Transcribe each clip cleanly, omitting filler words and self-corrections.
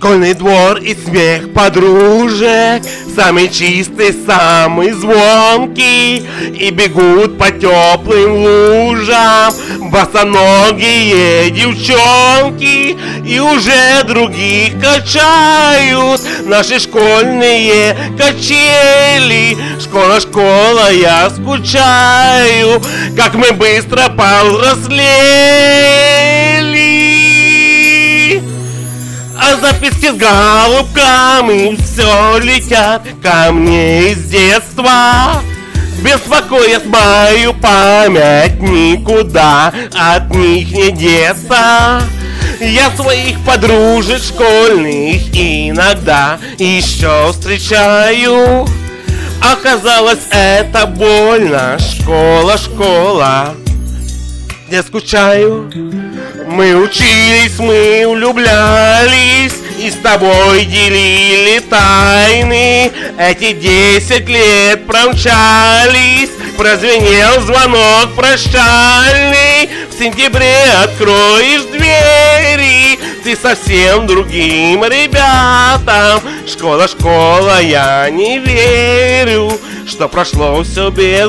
Школьный двор и смех подружек, самый чистый, самый звонкий. И бегут по теплым лужам босоногие девчонки. И уже других качают наши школьные качели. Школа, школа, я скучаю, как мы быстро повзрослели. А записки с голубками все летят ко мне из детства. Беспокоят мою память, никуда от них не деться. Я своих подружек школьных иногда еще встречаю. Оказалось, это больно. Школа, школа, я скучаю. Мы учились, мы влюблялись и с тобой делили тайны. Эти 10 лет промчались, прозвенел звонок прощальный. В сентябре откроешь двери ты совсем другим ребятам. Школа, школа, я не верю, что прошло все без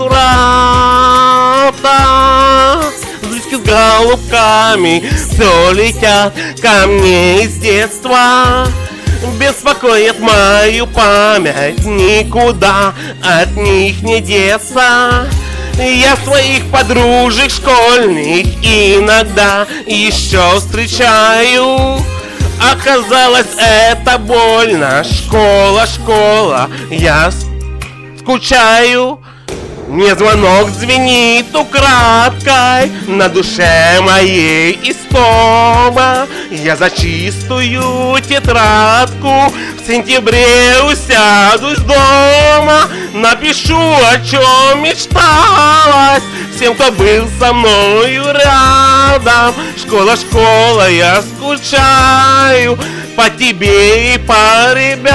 возврата. С голубками все летят ко мне из детства. Беспокоит мою память, никуда от них не деться. Я своих подружек школьных иногда еще встречаю. Оказалось, это больно. Школа, школа, я скучаю. Мне звонок звенит украдкой, на душе моей истома. Я за чистую тетрадку в сентябре усядусь дома. Напишу, о чем мечталась всем, кто был со мною рядом. Школа, школа, я скучаю по тебе и по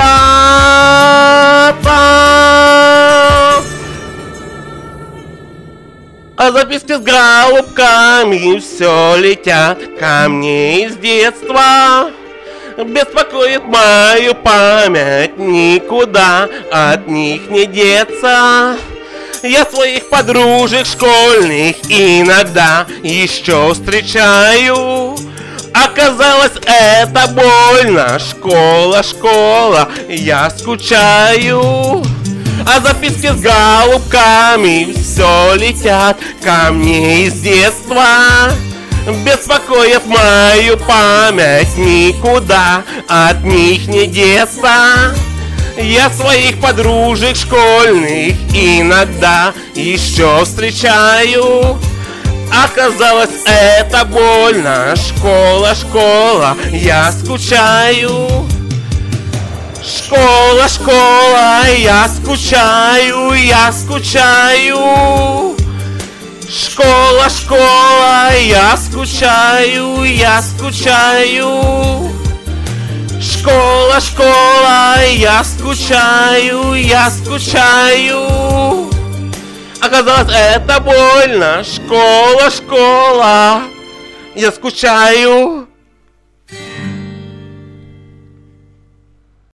ребятам. А записки с голубками все летят ко мне из детства. Беспокоит мою память, никуда от них не деться. Я своих подружек школьных иногда еще встречаю. Оказалось, это больно. Школа, школа, я скучаю. А записки с голубками все летят ко мне из детства. Беспокоит мою память, никуда от них не деться. Я своих подружек школьных иногда еще встречаю. Оказалось, это больно. Школа, школа, я скучаю. Школа, школа, я скучаю, я скучаю. Школа, школа, я скучаю, я скучаю. Школа, школа, я скучаю, я скучаю. Оказалось, это больно. Школа, школа, я скучаю.